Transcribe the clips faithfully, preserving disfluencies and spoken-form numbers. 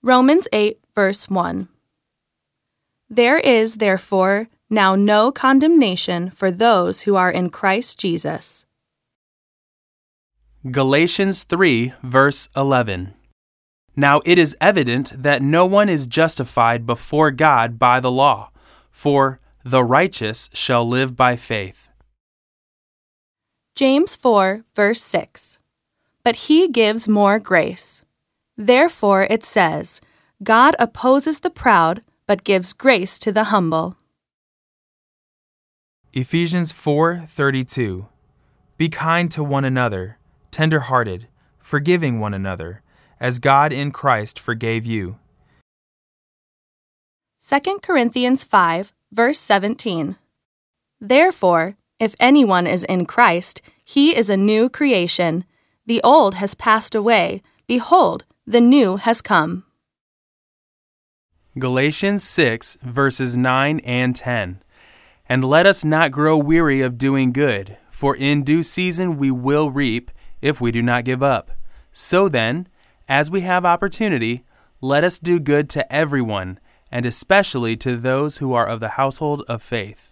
Romans eight, verse one. There is, therefore, now no condemnation for those who are in Christ Jesus. Galatians three, verse eleven. Now it is evident that no one is justified before God by the law, for the righteous shall live by faith. James four, verse six. But he gives more grace. Therefore it says, God opposes the proud, but gives grace to the humble. Ephesians four thirty-two. Be kind to one another, tender-hearted, forgiving one another, as God in Christ forgave you. Second Corinthians five, verse seventeen. Therefore, if anyone is in Christ, he is a new creation. The old has passed away. Behold, the new has come. Galatians six, verses nine and ten. And let us not grow weary of doing good, for in due season we will reap, if we do not give up. So then, as we have opportunity, let us do good to everyone, and especially to those who are of the household of faith.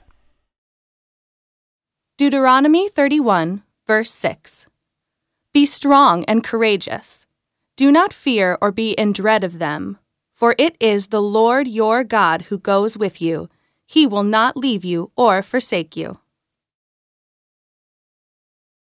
Deuteronomy thirty-one, verse six. Be strong and courageous. Do not fear or be in dread of them, for it is the Lord your God who goes with you. He will not leave you or forsake you.